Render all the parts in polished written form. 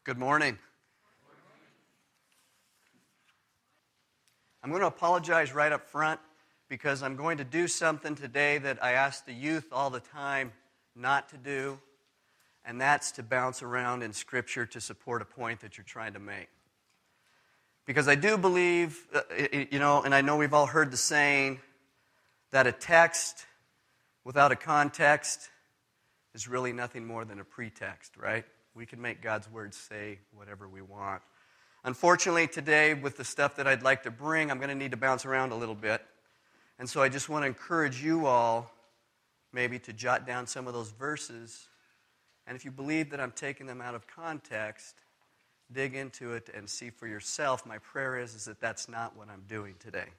Good morning. I'm going to apologize right up front because I'm going to do something today that I ask the youth all the time not to do, and that's to bounce around in Scripture to support a point that you're trying to make. Because I do believe, and I know we've all heard the saying that a text without a context is really nothing more than a pretext, right? We can make God's word say whatever we want. Unfortunately, today, with the stuff that I'd like to bring, I'm going to need to bounce around a little bit. And so I just want to encourage you all maybe to jot down some of those verses. And if you believe that I'm taking them out of context, dig into it and see for yourself. My prayer is that that's not what I'm doing today.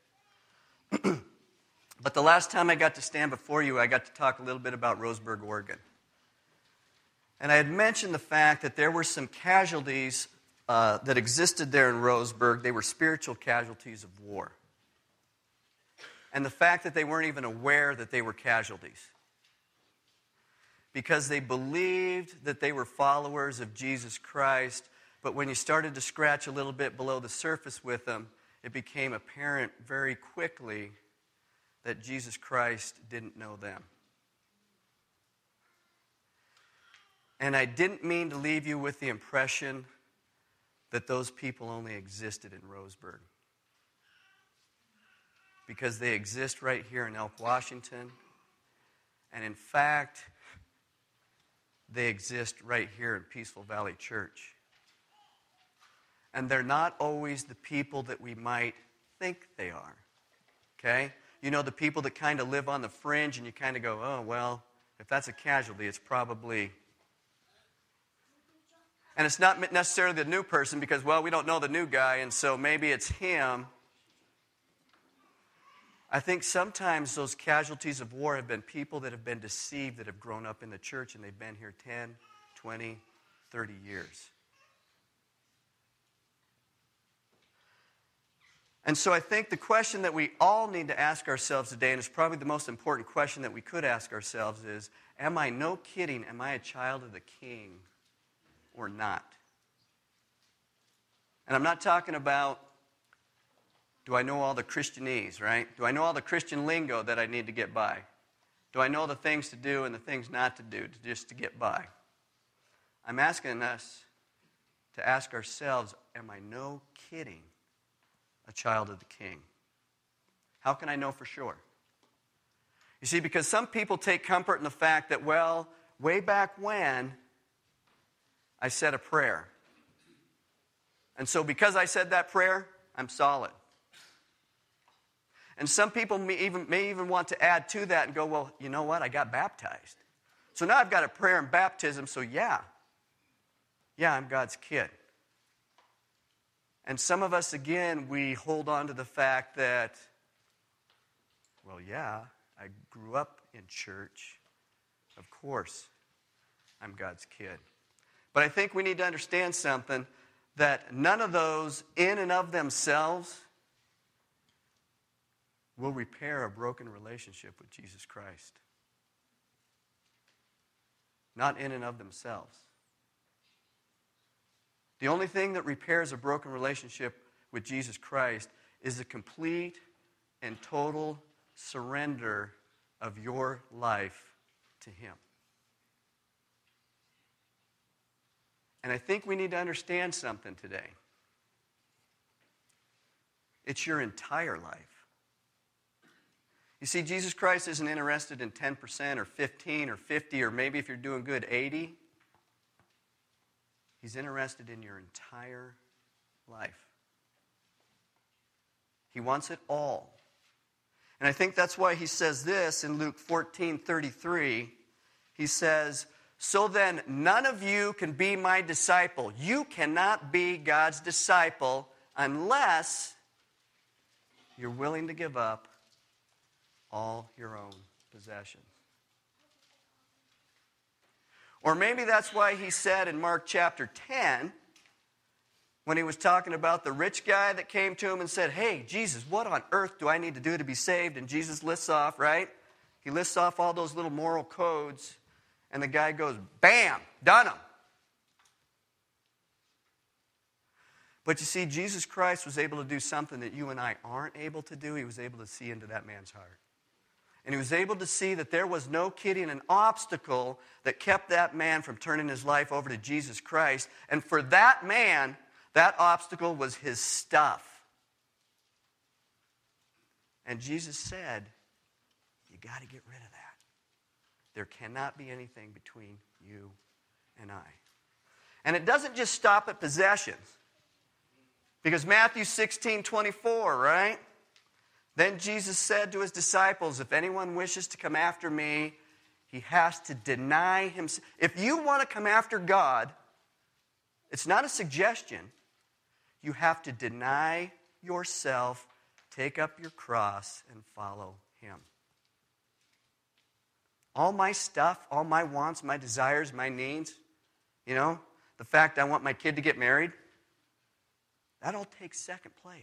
But the last time I got to stand before you, I got to talk a little bit about Roseburg, Oregon. And I had mentioned the fact that there were some casualties that existed there in Roseburg. They were spiritual casualties of war. And the fact that they weren't even aware that they were casualties. Because they believed that they were followers of Jesus Christ, but when you started to scratch a little bit below the surface with them, it became apparent very quickly that Jesus Christ didn't know them. And I didn't mean to leave you with the impression that those people only existed in Roseburg. Because they exist right here in Elk, Washington. And in fact, they exist right here in Peaceful Valley Church. And they're not always the people that we might think they are. Okay? You know, the people that kind of live on the fringe and you kind of go, oh, well, if that's a casualty, it's probably... And it's not necessarily the new person because, well, we don't know the new guy, and so maybe it's him. I think sometimes those casualties of war have been people that have been deceived, that have grown up in the church, and they've been here 10, 20, 30 years. And so I think the question that we all need to ask ourselves today, and it's probably the most important question that we could ask ourselves is, am I, no kidding, am I a child of the King or not? And I'm not talking about, do I know all the Christianese, right? Do I know all the Christian lingo that I need to get by? Do I know the things to do and the things not to do just to get by? I'm asking us to ask ourselves, am I, no kidding, a child of the King? How can I know for sure? You see, because some people take comfort in the fact that, well, way back when, I said a prayer. And so because I said that prayer, I'm solid. And some people may even want to add to that and go, well, you know what? I got baptized. So now I've got a prayer and baptism, so yeah, I'm God's kid. And some of us, again, we hold on to the fact that, well, yeah, I grew up in church. Of course, I'm God's kid. But I think we need to understand something, that none of those in and of themselves will repair a broken relationship with Jesus Christ. Not in and of themselves. The only thing that repairs a broken relationship with Jesus Christ is a complete and total surrender of your life to Him. And I think we need to understand something today. It's your entire life. You see, Jesus Christ isn't interested in 10% or 15 or 50 or maybe if you're doing good, 80. He's interested in your entire life. He wants it all. And I think that's why he says this in Luke 14:33. He says, so then none of you can be my disciple. You cannot be God's disciple unless you're willing to give up all your own possessions. Or maybe that's why he said in Mark chapter 10, when he was talking about the rich guy that came to him and said, hey, Jesus, what on earth do I need to do to be saved? And Jesus lists off, right? He lists off all those little moral codes. And the guy goes, bam, done him. But you see, Jesus Christ was able to do something that you and I aren't able to do. He was able to see into that man's heart. And he was able to see that there was no kidding an obstacle that kept that man from turning his life over to Jesus Christ. And for that man, that obstacle was his stuff. And Jesus said, you got to get rid of that. There cannot be anything between you and I. And it doesn't just stop at possessions. Because Matthew 16:24, right? Then Jesus said to his disciples, if anyone wishes to come after me, he has to deny himself. If you want to come after God, it's not a suggestion. You have to deny yourself, take up your cross, and follow him. All my stuff, all my wants, my desires, my needs, the fact I want my kid to get married, that all takes second place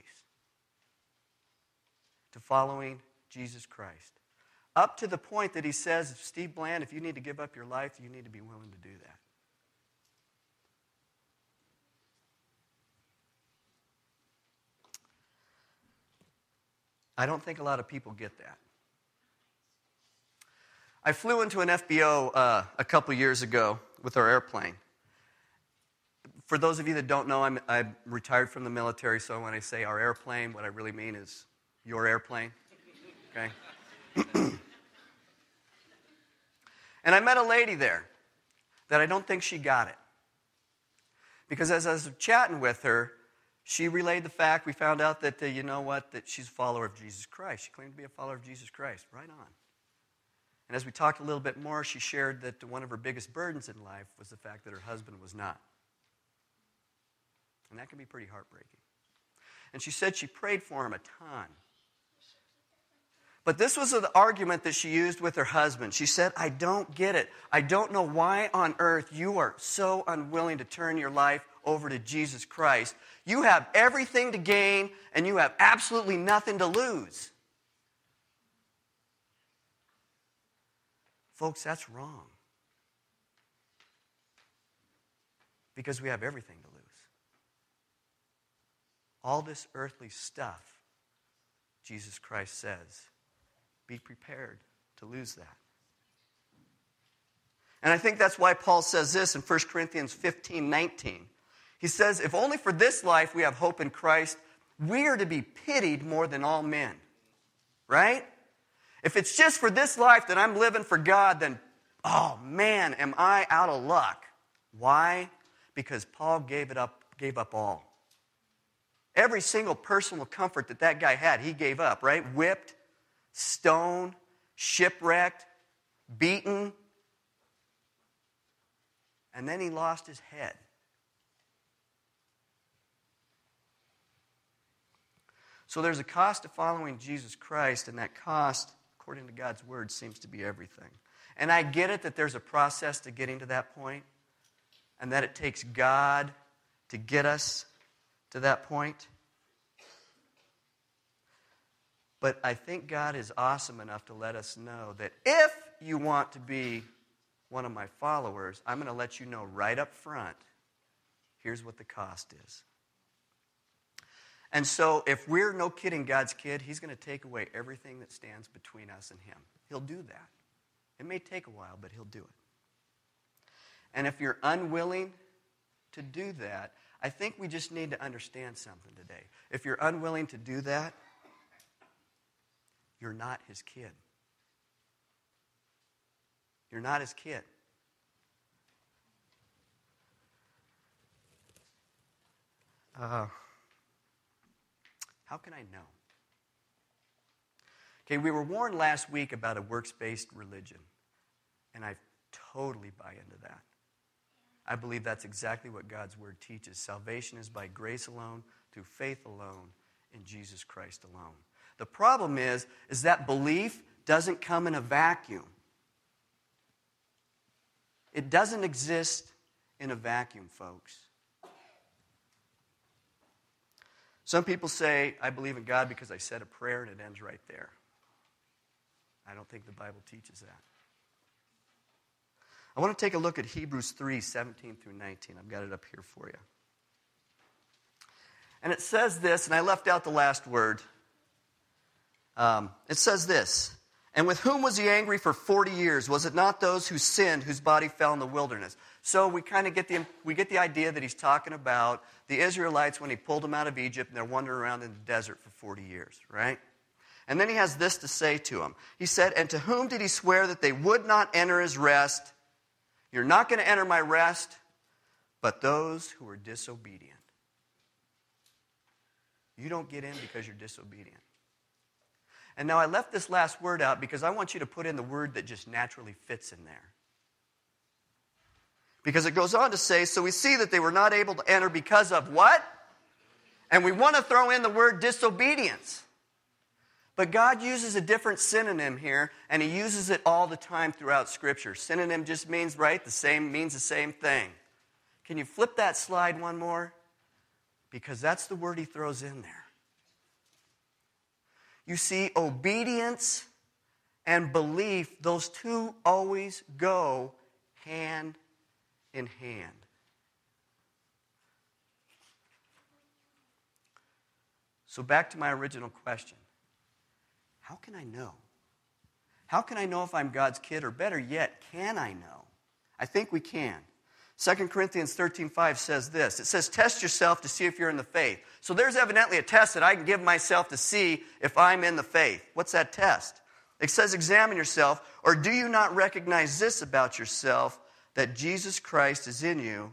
to following Jesus Christ. Up to the point that he says, Steve Bland, if you need to give up your life, you need to be willing to do that. I don't think a lot of people get that. I flew into an FBO a couple years ago with our airplane. For those of you that don't know, I'm retired from the military, so when I say our airplane, what I really mean is your airplane. Okay? And I met a lady there that I don't think she got it. Because as I was chatting with her, she relayed the fact, we found out that, that she's a follower of Jesus Christ. She claimed to be a follower of Jesus Christ. Right on. And as we talked a little bit more, she shared that one of her biggest burdens in life was the fact that her husband was not. And that can be pretty heartbreaking. And she said she prayed for him a ton. But this was the argument that she used with her husband. She said, I don't get it. I don't know why on earth you are so unwilling to turn your life over to Jesus Christ. You have everything to gain, and you have absolutely nothing to lose. Folks, that's wrong. Because we have everything to lose. All this earthly stuff, Jesus Christ says, be prepared to lose that. And I think that's why Paul says this in 1 Corinthians 15:19. He says, if only for this life we have hope in Christ, we are to be pitied more than all men. Right? If it's just for this life that I'm living for God, then, oh man, am I out of luck. Why? Because Paul gave up all. Every single personal comfort that guy had, he gave up, right? Whipped, stoned, shipwrecked, beaten. And then he lost his head. So there's a cost to following Jesus Christ, and that cost, according to God's word, seems to be everything. And I get it that there's a process to getting to that point, and that it takes God to get us to that point. But I think God is awesome enough to let us know that if you want to be one of my followers, I'm going to let you know right up front, here's what the cost is. And so if we're, no kidding, God's kid, he's going to take away everything that stands between us and him. He'll do that. It may take a while, but he'll do it. And if you're unwilling to do that, I think we just need to understand something today. If you're unwilling to do that, you're not his kid. You're not his kid. How can I know? Okay, we were warned last week about a works-based religion, and I totally buy into that. I believe that's exactly what God's word teaches. Salvation is by grace alone, through faith alone, in Jesus Christ alone. The problem is that belief doesn't come in a vacuum. It doesn't exist in a vacuum, folks. Some people say, I believe in God because I said a prayer and it ends right there. I don't think the Bible teaches that. I want to take a look at Hebrews 3:17 through 19. I've got it up here for you. And it says this, and I left out the last word. It says this, and with whom was he angry for 40 years? Was it not those who sinned, whose body fell in the wilderness? So we kind of get the idea that he's talking about the Israelites when he pulled them out of Egypt and they're wandering around in the desert for 40 years, right? And then he has this to say to them. He said, and to whom did he swear that they would not enter his rest? You're not going to enter my rest, but those who are disobedient. You don't get in because you're disobedient. And now I left this last word out because I want you to put in the word that just naturally fits in there. Because it goes on to say, so we see that they were not able to enter because of what? And we want to throw in the word disobedience. But God uses a different synonym here, and he uses it all the time throughout Scripture. Synonym just means, right, means the same thing. Can you flip that slide one more? Because that's the word he throws in there. You see, obedience and belief, those two always go hand in hand. So back to my original question. How can I know? How can I know if I'm God's kid? Or better yet, can I know? I think we can. 2 Corinthians 13:5 says this. It says, test yourself to see if you're in the faith. So there's evidently a test that I can give myself to see if I'm in the faith. What's that test? It says, examine yourself, or do you not recognize this about yourself, that Jesus Christ is in you,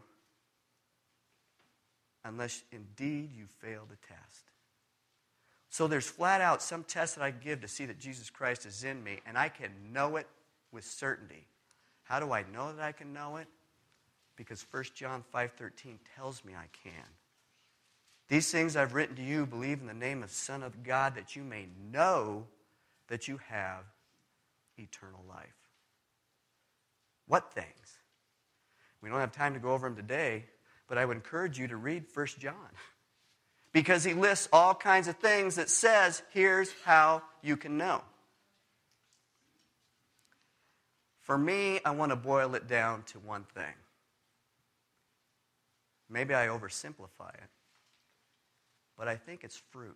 unless indeed you fail the test. So there's flat out some test that I give to see that Jesus Christ is in me, and I can know it with certainty. How do I know that I can know it? Because 1 John 5:13 tells me I can. These things I've written to you, believe in the name of the Son of God, that you may know that you have eternal life. What things? We don't have time to go over them today, but I would encourage you to read 1 John. Because he lists all kinds of things that says, here's how you can know. For me, I want to boil it down to one thing. Maybe I oversimplify it, but I think it's fruit.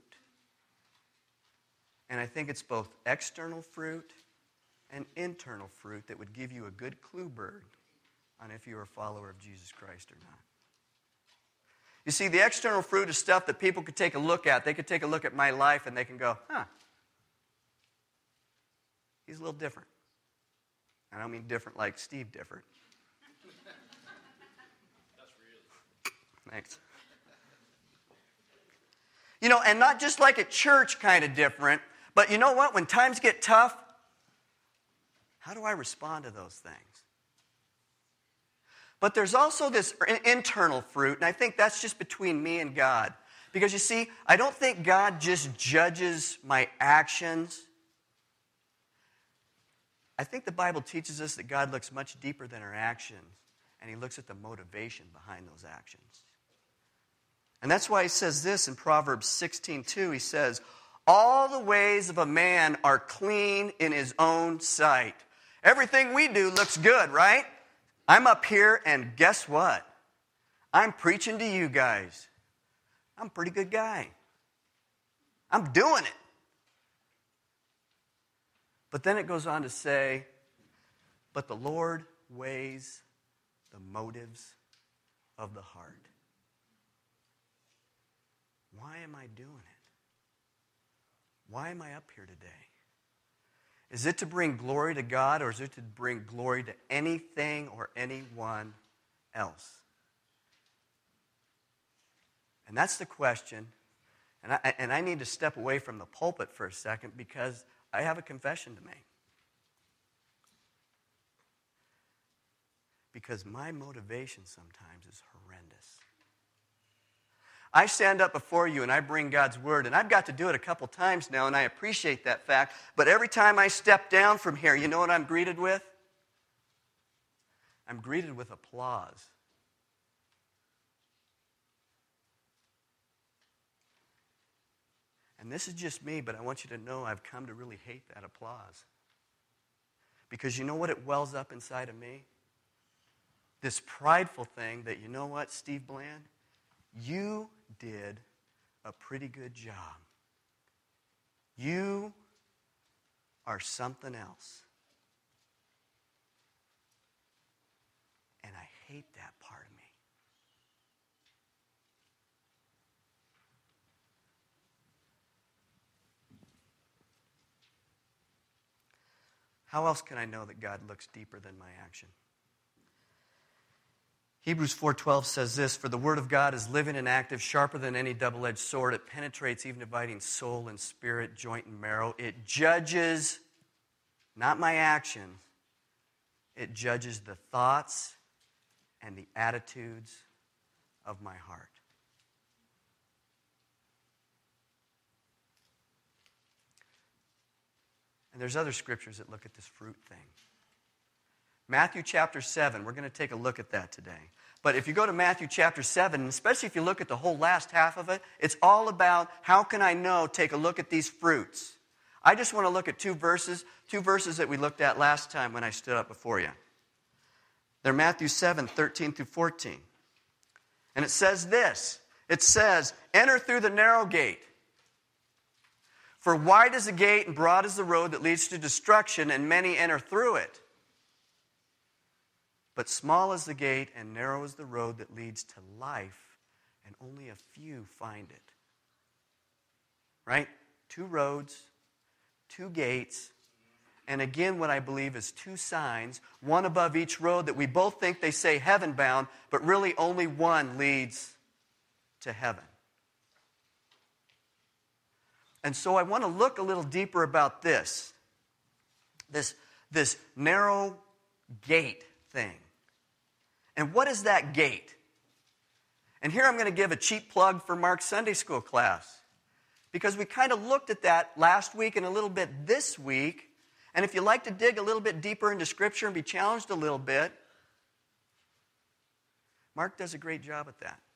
And I think it's both external fruit and internal fruit that would give you a good clue bird on if you're a follower of Jesus Christ or not. You see, the external fruit is stuff that people could take a look at. They could take a look at my life and they can go, he's a little different. I don't mean different like Steve different. That's really. Thanks. You know, and not just like at church kind of different, but you know what? When times get tough, how do I respond to those things? But there's also this internal fruit, and I think that's just between me and God. Because you see, I don't think God just judges my actions. I think the Bible teaches us that God looks much deeper than our actions, and he looks at the motivation behind those actions. And that's why he says this in Proverbs 16:2. He says, all the ways of a man are clean in his own sight. Everything we do looks good, right? I'm up here, and guess what? I'm preaching to you guys. I'm a pretty good guy. I'm doing it. But then it goes on to say, but the Lord weighs the motives of the heart. Why am I doing it? Why am I up here today? Is it to bring glory to God, or is it to bring glory to anything or anyone else? And that's the question. And I need to step away from the pulpit for a second because I have a confession to make. Because my motivation sometimes is horrendous. I stand up before you and I bring God's word, and I've got to do it a couple times now, and I appreciate that fact. But every time I step down from here, you know what I'm greeted with? I'm greeted with applause. And this is just me, but I want you to know I've come to really hate that applause. Because you know what it wells up inside of me? This prideful thing that, you know what, Steve Bland? You did a pretty good job. You are something else. And I hate that part of me. How else can I know that God looks deeper than my action? Hebrews 4:12 says this, "For the word of God is living and active, sharper than any double-edged sword. It penetrates even dividing soul and spirit, joint and marrow. It judges, not my actions, it judges the thoughts and the attitudes of my heart." And there's other scriptures that look at this fruit thing. Matthew chapter 7, we're going to take a look at that today. But if you go to Matthew chapter 7, and especially if you look at the whole last half of it, it's all about how can I know, take a look at these fruits. I just want to look at two verses that we looked at last time when I stood up before you. They're Matthew 7, 13 through 14. And it says this, it says, "Enter through the narrow gate. For wide is the gate and broad is the road that leads to destruction, and many enter through it. But small is the gate and narrow is the road that leads to life, and only a few find it." Right? 2 roads, 2 gates, and again what I believe is 2 signs, one above each road that we both think they say heaven bound, but really only one leads to heaven. And so I want to look a little deeper about this narrow gate thing. And what is that gate? And here I'm going to give a cheap plug for Mark's Sunday school class, because we kind of looked at that last week and a little bit this week. And if you like to dig a little bit deeper into Scripture and be challenged a little bit, Mark does a great job at that.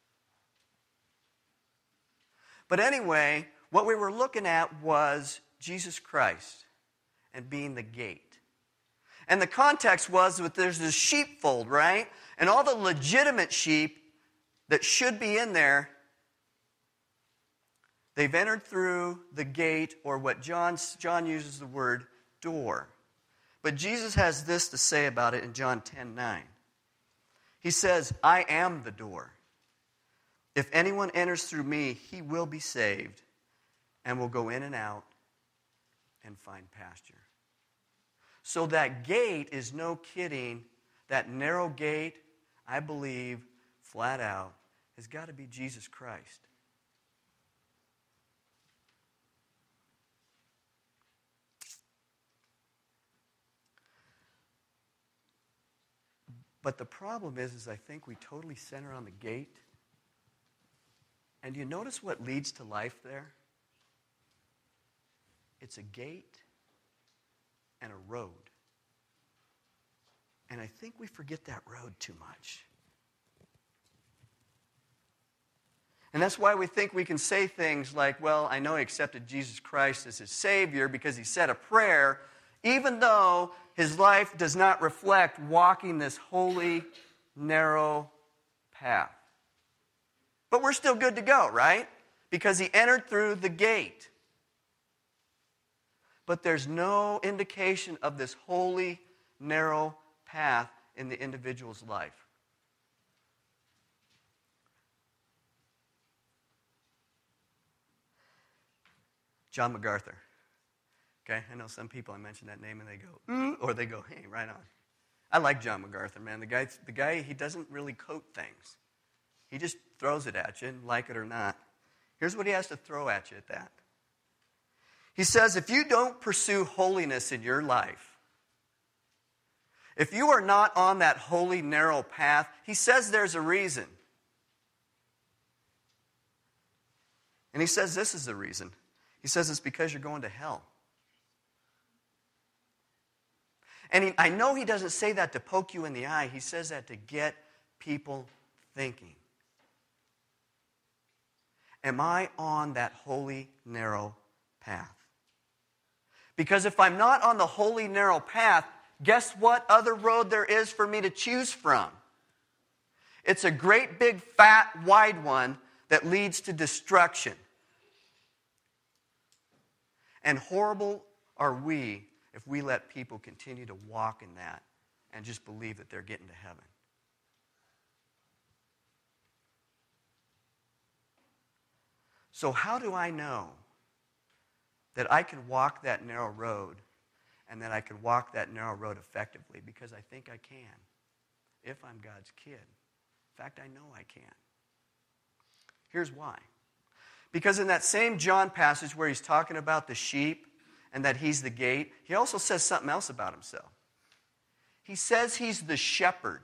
But anyway, what we were looking at was Jesus Christ and being the gate. And the context was that there's this sheepfold, right? And all the legitimate sheep that should be in there, they've entered through the gate, or what John uses the word door. But Jesus has this to say about it in John 10:9. He says, "I am the door. If anyone enters through me, he will be saved and will go in and out and find pasture." So that gate is no kidding. That narrow gate, I believe, flat out, has got to be Jesus Christ. But the problem is I think we totally center on the gate. And you notice what leads to life there? It's a gate and a road. And I think we forget that road too much. And that's why we think we can say things like, well, I know he accepted Jesus Christ as his Savior because he said a prayer, even though his life does not reflect walking this holy, narrow path. But we're still good to go, right? Because he entered through the gate. But there's no indication of this holy, narrow path in the individual's life. John MacArthur. Okay, I know some people, I mention that name and they go, ooh, or they go, hey, right on. I like John MacArthur, man. The guy, he doesn't really coat things. He just throws it at you, like it or not. Here's what he has to throw at you at that. He says, if you don't pursue holiness in your life, if you are not on that holy, narrow path, he says there's a reason. And he says this is the reason. He says it's because you're going to hell. And I know he doesn't say that to poke you in the eye. He says that to get people thinking. Am I on that holy, narrow path? Because if I'm not on the holy, narrow path, guess what other road there is for me to choose from? It's a great, big, fat, wide one that leads to destruction. And horrible are we if we let people continue to walk in that and just believe that they're getting to heaven. So how do I know that I can walk that narrow road and that I can walk that narrow road effectively? Because I think I can, if I'm God's kid. In fact, I know I can. Here's why. Because in that same John passage where he's talking about the sheep and that he's the gate, he also says something else about himself. He says he's the shepherd.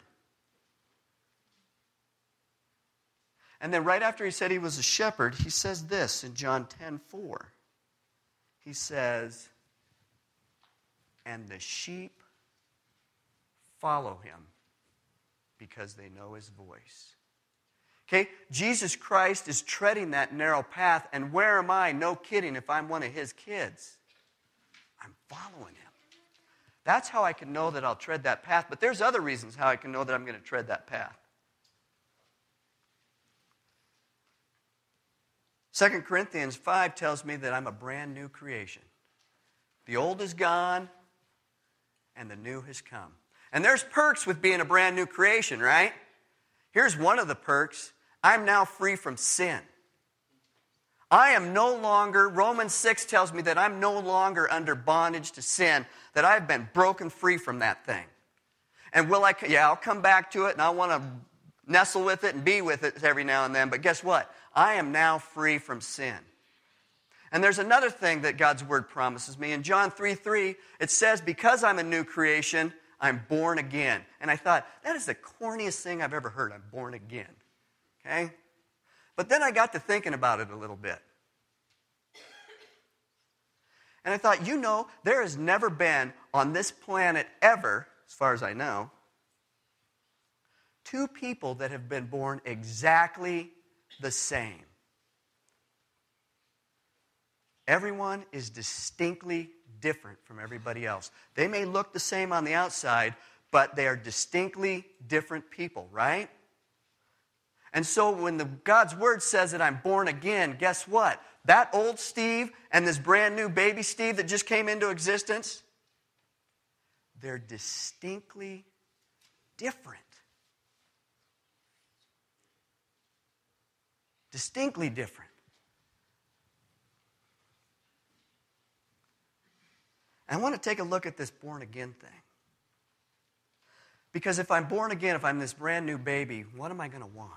And then right after he said he was a shepherd, he says this in John 10:4. He says, and the sheep follow him because they know his voice. Okay, Jesus Christ is treading that narrow path, and where am I? No kidding, if I'm one of his kids. I'm following him. That's how I can know that I'll tread that path, but there's other reasons how I can know that I'm going to tread that path. 2 Corinthians 5 tells me that I'm a brand new creation. The old is gone, and the new has come. And there's perks with being a brand new creation, right? Here's one of the perks. I'm now free from sin. I am no longer, Romans 6 tells me that I'm no longer under bondage to sin, that I've been broken free from that thing. And I'll come back to it, and I want to nestle with it and be with it every now and then, but guess what? I am now free from sin. And there's another thing that God's Word promises me. In John 3:3, it says, because I'm a new creation, I'm born again. And I thought, that is the corniest thing I've ever heard. I'm born again. Okay? But then I got to thinking about it a little bit. And I thought, there has never been on this planet ever, as far as I know, two people that have been born exactly the same. Everyone is distinctly different from everybody else. They may look the same on the outside, but they are distinctly different people, right? And so when God's Word says that I'm born again, guess what? That old Steve and this brand new baby Steve that just came into existence, they're distinctly different. Distinctly different. And I want to take a look at this born again thing. Because if I'm born again, if I'm this brand new baby, what am I going to want?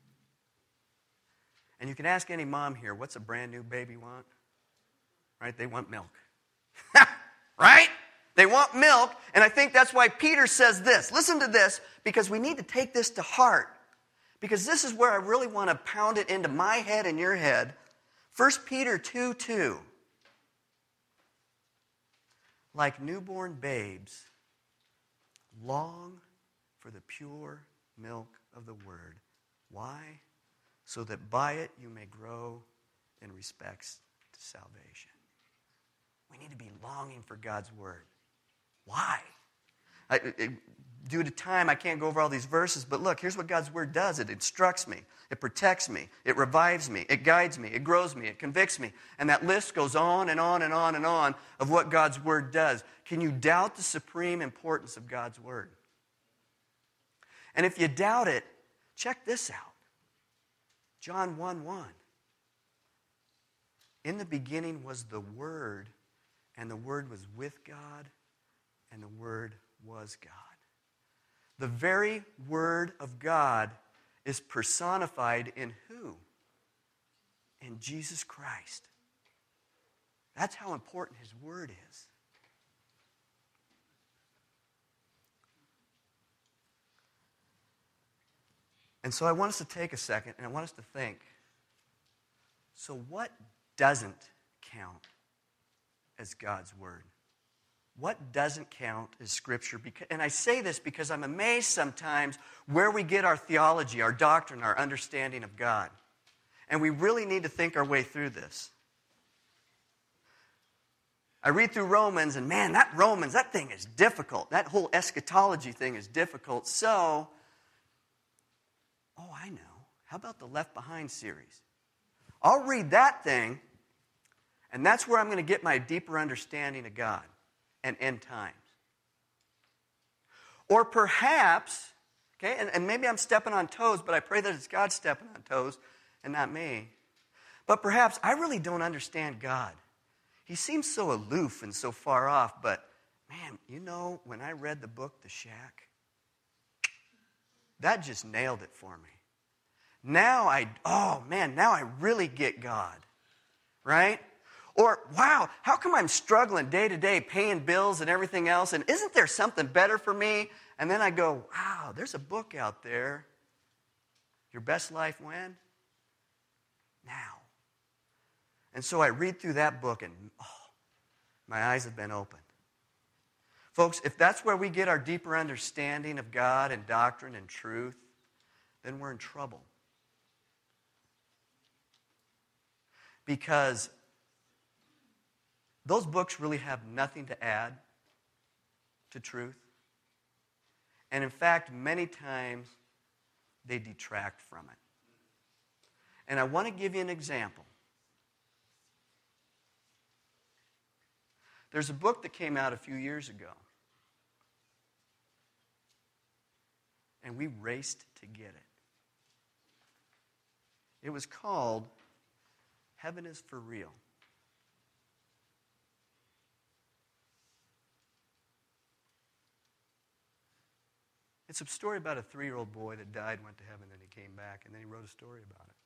And you can ask any mom here, what's a brand new baby want? Right? They want milk. Right? They want milk, and I think that's why Peter says this. Listen to this, because we need to take this to heart. Because this is where I really want to pound it into my head and your head. 1 Peter 2:2. Like newborn babes, long for the pure milk of the word. Why? So that by it you may grow in respects to salvation. We need to be longing for God's word. Why? Due to time, I can't go over all these verses, but look, here's what God's word does. It instructs me. It protects me. It revives me. It guides me. It grows me. It convicts me. And that list goes on and on and on and on of what God's word does. Can you doubt the supreme importance of God's word? And if you doubt it, check this out. John 1:1. In the beginning was the Word, and the Word was with God, and the Word was God. The very Word of God is personified in who? In Jesus Christ. That's how important His Word is. And so I want us to take a second, and I want us to think, so what doesn't count as God's Word? What doesn't count as Scripture? And I say this because I'm amazed sometimes where we get our theology, our doctrine, our understanding of God. And we really need to think our way through this. I read through Romans, and man, that thing is difficult. That whole eschatology thing is difficult. So, I know. How about the Left Behind series? I'll read that thing, And that's where I'm going to get my deeper understanding of God and end times. Or perhaps, okay, and maybe I'm stepping on toes, but I pray that it's God stepping on toes and not me. But perhaps I really don't understand God. He seems so aloof and so far off, but man, you know, when I read the book, The Shack, that just nailed it for me. Now I really get God, right? Or, wow, how come I'm struggling day to day, paying bills and everything else, and isn't there something better for me? And then I go, wow, there's a book out there. Your best life when? Now. And so I read through that book, and my eyes have been opened. Folks, if that's where we get our deeper understanding of God and doctrine and truth, then we're in trouble. Because those books really have nothing to add to truth. And in fact, many times, they detract from it. And I want to give you an example. There's a book that came out a few years ago. And we raced to get it. It was called Heaven is for Real. It's a story about a 3-year-old boy that died, went to heaven, then he came back, and then he wrote a story about it.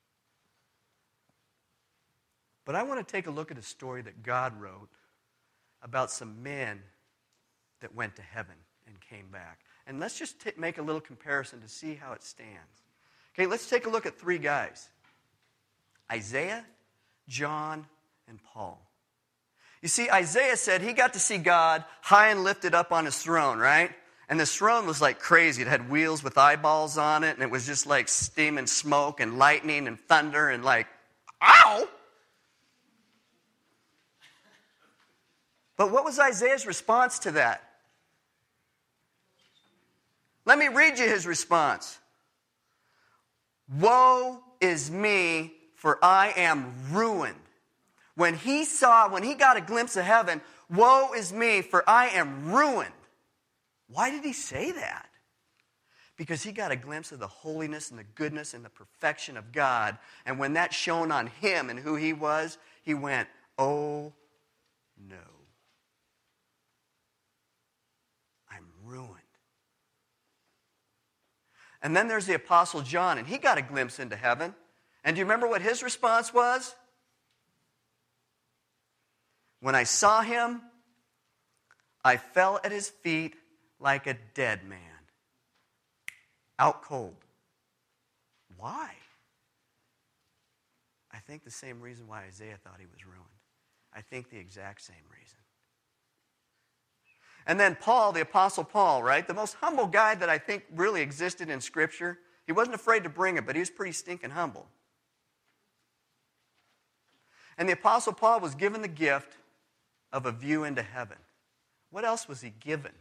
But I want to take a look at a story that God wrote about some men that went to heaven and came back. And let's just make a little comparison to see how it stands. Okay, let's take a look at 3 guys. Isaiah, John, and Paul. You see, Isaiah said he got to see God high and lifted up on his throne, right? And this throne was like crazy. It had wheels with eyeballs on it, and it was just like steam and smoke and lightning and thunder and like, ow! But what was Isaiah's response to that? Let me read you his response. Woe is me, for I am ruined. When he got a glimpse of heaven, woe is me, for I am ruined. Why did he say that? Because he got a glimpse of the holiness and the goodness and the perfection of God. And when that shone on him and who he was, he went, oh no. I'm ruined. And then there's the Apostle John, and he got a glimpse into heaven. And do you remember what his response was? When I saw him, I fell at his feet like a dead man. Out cold. Why? I think the same reason why Isaiah thought he was ruined. I think the exact same reason. And then Paul, the Apostle Paul, right? The most humble guy that I think really existed in Scripture. He wasn't afraid to bring it, but he was pretty stinking humble. And the Apostle Paul was given the gift of a view into heaven. What else was he given?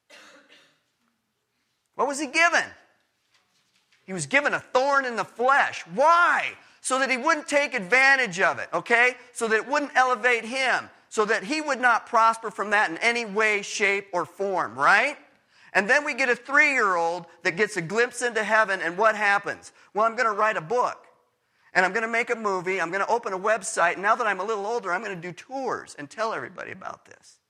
What was he given? He was given a thorn in the flesh. Why? So that he wouldn't take advantage of it, okay? So that it wouldn't elevate him. So that he would not prosper from that in any way, shape, or form, right? And then we get a 3-year-old that gets a glimpse into heaven, and what happens? Well, I'm going to write a book. And I'm going to make a movie. I'm going to open a website. And now that I'm a little older, I'm going to do tours and tell everybody about this.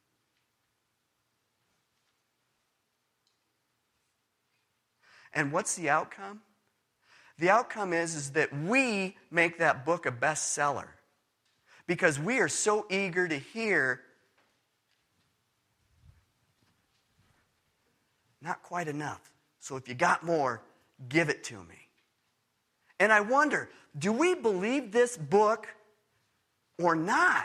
And what's the outcome? The outcome is that we make that book a bestseller. Because we are so eager to hear, not quite enough. So if you got more, give it to me. And I wonder, do we believe this book or not?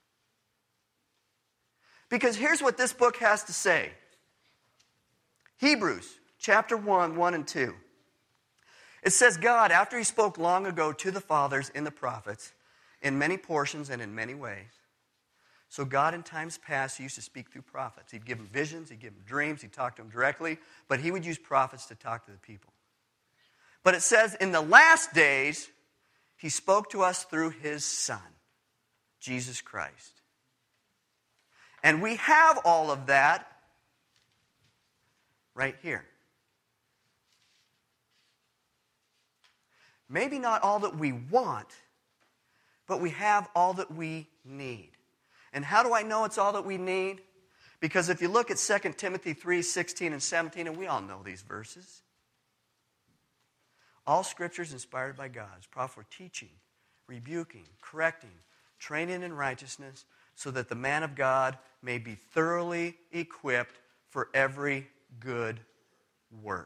Because here's what this book has to say. Hebrews chapter 1, 1 and 2. It says, God, after he spoke long ago to the fathers in the prophets, in many portions and in many ways. So God in times past used to speak through prophets. He'd give them visions, he'd give them dreams, he'd talk to them directly, but he would use prophets to talk to the people. But it says in the last days, he spoke to us through his Son. Jesus Christ. And we have all of that right here. Maybe not all that we want, but we have all that we need. And how do I know it's all that we need? Because if you look at 2 Timothy 3:16 and 17, and we all know these verses. All Scripture is inspired by God. It's profitable for teaching, rebuking, correcting, training in righteousness, so that the man of God may be thoroughly equipped for every good work.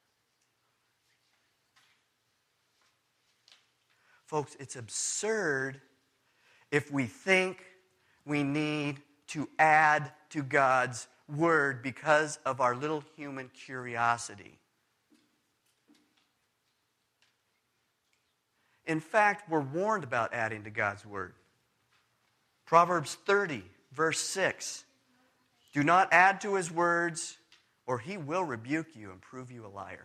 Folks, it's absurd if we think we need to add to God's Word because of our little human curiosity. In fact, we're warned about adding to God's Word. Proverbs 30, verse 6. Do not add to His words, or He will rebuke you and prove you a liar.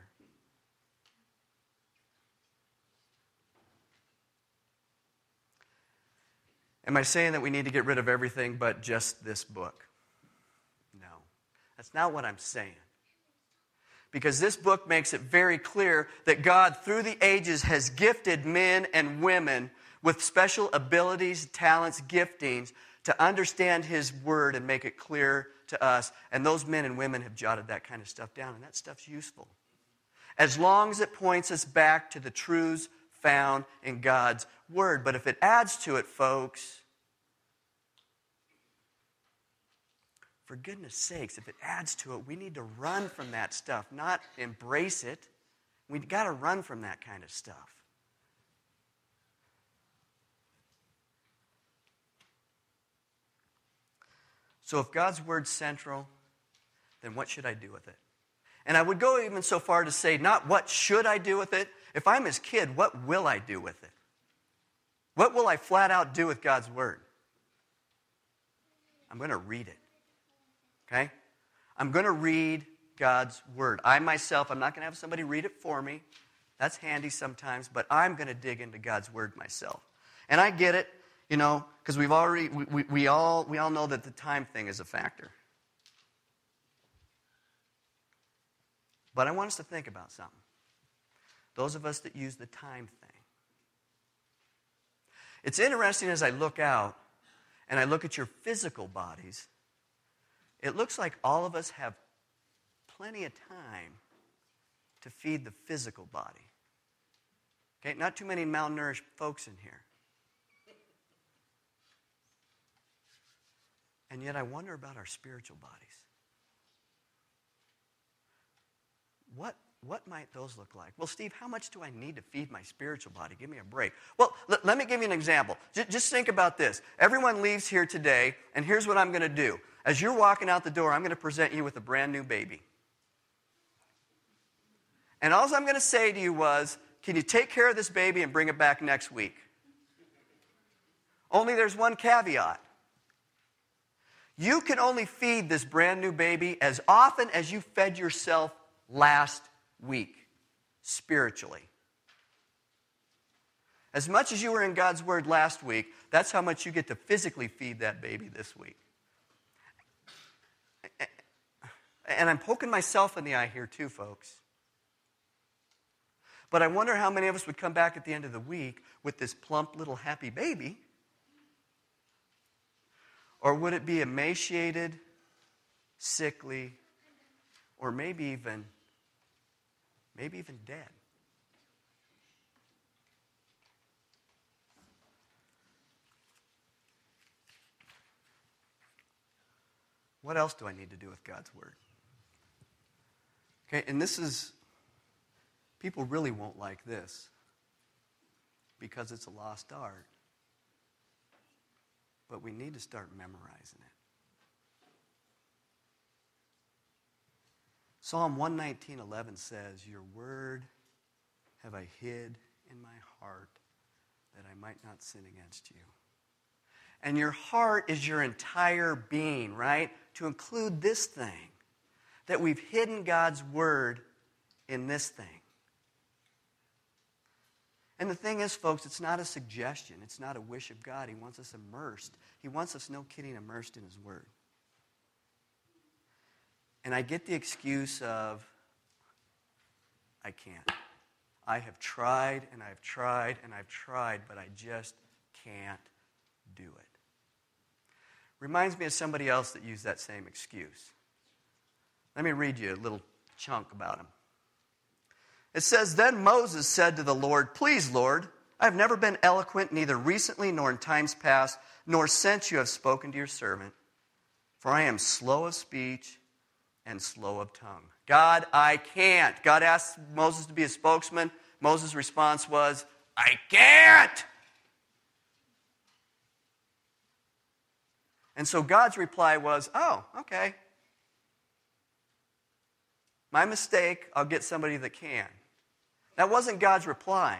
Am I saying that we need to get rid of everything but just this book? No. That's not what I'm saying. Because this book makes it very clear that God, through the ages, has gifted men and women with special abilities, talents, giftings to understand His Word and make it clear to us. And those men and women have jotted that kind of stuff down, and that stuff's useful. As long as it points us back to the truths found in God's Word. But if it adds to it, folks, for goodness sakes, if it adds to it, we need to run from that stuff, not embrace it. We've got to run from that kind of stuff. So if God's Word's central, then what should I do with it? And I would go even so far to say, not what should I do with it. If I'm His kid, what will I do with it? What will I flat out do with God's Word? I'm going to read it. Okay? I'm going to read God's Word. I myself, I'm not going to have somebody read it for me. That's handy sometimes, but I'm going to dig into God's Word myself. And I get it, because we all know that the time thing is a factor. But I want us to think about something. Those of us that use the time thing. It's interesting as I look out and I look at your physical bodies, it looks like all of us have plenty of time to feed the physical body. Okay, not too many malnourished folks in here. And yet I wonder about our spiritual bodies. What might those look like? Well, Steve, how much do I need to feed my spiritual body? Give me a break. Well, let me give you an example. Just think about this. Everyone leaves here today, and here's what I'm going to do. As you're walking out the door, I'm going to present you with a brand new baby. And all I'm going to say to you was, can you take care of this baby and bring it back next week? Only there's one caveat. You can only feed this brand new baby as often as you fed yourself last week, spiritually. As much as you were in God's Word last week, that's how much you get to physically feed that baby this week. And I'm poking myself in the eye here too, folks. But I wonder how many of us would come back at the end of the week with this plump little happy baby. Or would it be emaciated, sickly, or maybe even dead? What else do I need to do with God's Word? Okay, and people really won't like this because it's a lost art. But we need to start memorizing it. Psalm 119:11 says, "Your word have I hid in my heart that I might not sin against you." And your heart is your entire being, right? To include this thing, that we've hidden God's Word in this thing. And the thing is, folks, it's not a suggestion. It's not a wish of God. He wants us immersed. He wants us, no kidding, immersed in His Word. And I get the excuse of, I can't. I have tried, and I've tried, and I've tried, but I just can't do it. Reminds me of somebody else that used that same excuse. Let me read you a little chunk about him. It says, "Then Moses said to the Lord, 'Please, Lord, I have never been eloquent, neither recently nor in times past, nor since you have spoken to your servant. For I am slow of speech and slow of tongue.'" God, I can't. God asked Moses to be a spokesman. Moses' response was, "I can't." And so God's reply was, "Oh, okay. My mistake, I'll get somebody that can." That wasn't God's reply.